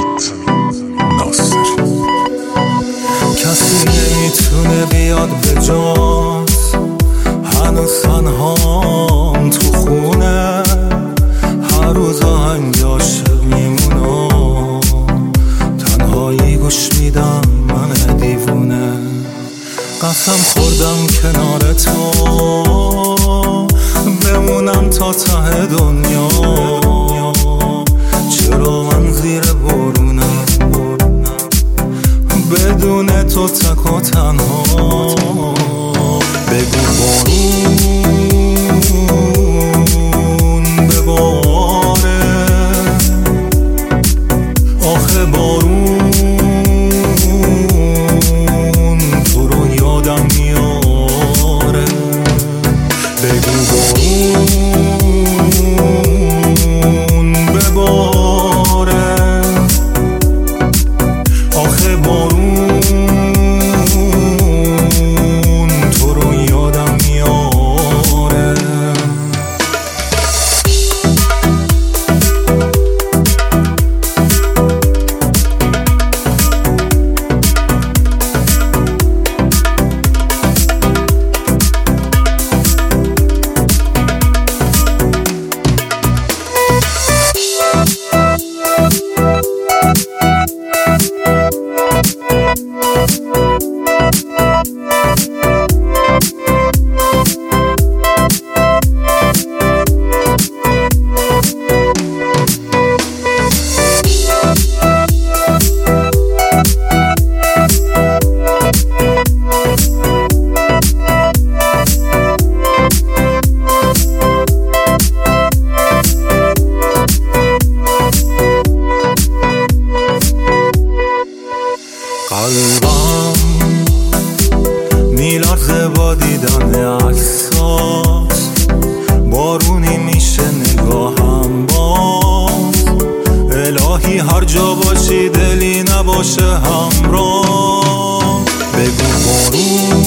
کسی نمیتونه بیاد به جات، هنوز تنهام تو خونه، هر روز آهنگ عاشق میمونم، تنهایی گوش میدم من دیوونه. قسم خوردم کنار تو بمونم تا ته دنیا، چرا من زیر بارونم بدون تو تک و تنها. بگو بارون بباره، آخه بارون تو رو یادم میاره. بگو بارون بباره، آخه بارون تو رو یادم میاره. قلبم میلرزه با دیدن عکسات، بارونی میشه نگاهم باز. الهی هر جا باشی دلی نباشه همراه. بگو بارون